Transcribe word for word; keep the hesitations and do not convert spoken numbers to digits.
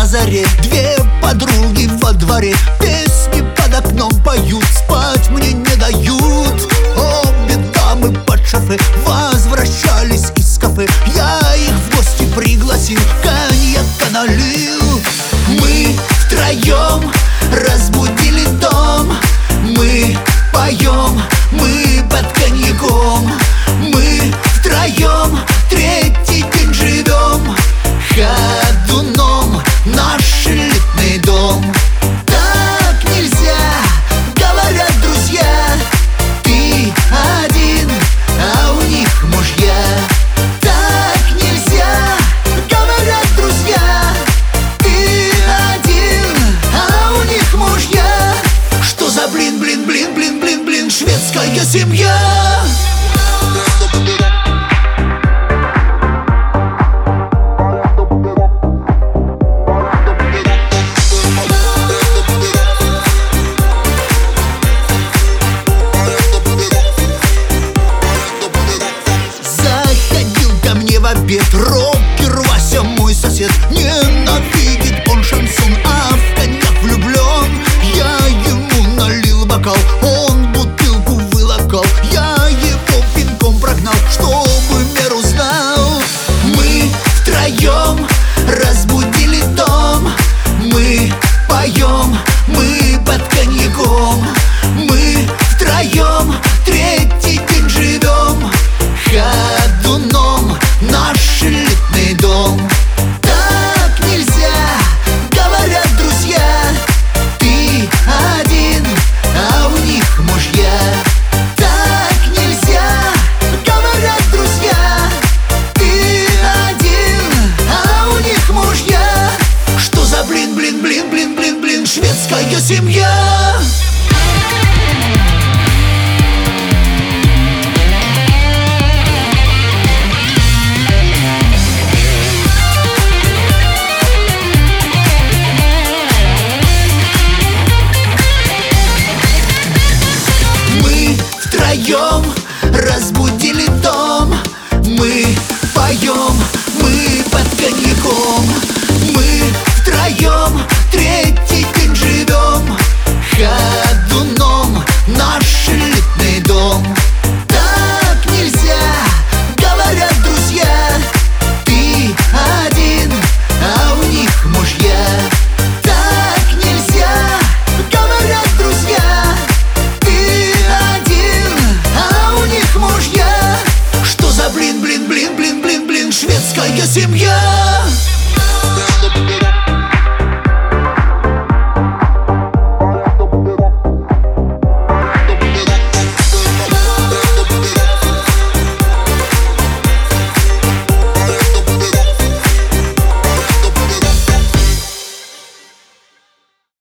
заре две подруги во дворе песни под окном поют, спать мне не дают. Обе дамы под шофе возвращались из кафе. Я их в гости пригласил, коньяка налил. Мы втроем разбудили дом. Мы поем, мы под коньяком. Мы втроем третий день живем. Ходуном наш элитный дом. Так нельзя, говорят друзья. Ты один, а у них мужья. Так нельзя, говорят друзья. Ты один, а у них мужья. Что за блин, блин, блин, блин, блин, блин, шведская семья? Рокер Вася, мой сосед, ненавидит он шансон, а в коньяк влюблен. Я ему налил бокал, он бутылку вылокал. Я его пинком прогнал, чтобы меру знал. Мы втроем разбудили дом. Мы поем, мы под коньяком. Мы втроем третий день живем. Ходуном наш элитный дом. Так нельзя, говорят друзья. Ты один, а у них мужья. Так нельзя, говорят друзья. Ты один, а у них мужья. Что за блин, блин, блин, блин, блин, блин, шведская семья? Втроем разбудили дом. Мы поем, мы под коньяком. Мы втроем третий день живем. Ходуном наш элитный дом. Так нельзя, говорят друзья. Ты один, а у них мужья. Так нельзя, говорят друзья. Что за блин, блин, блин, блин, блин, блин, шведская семья?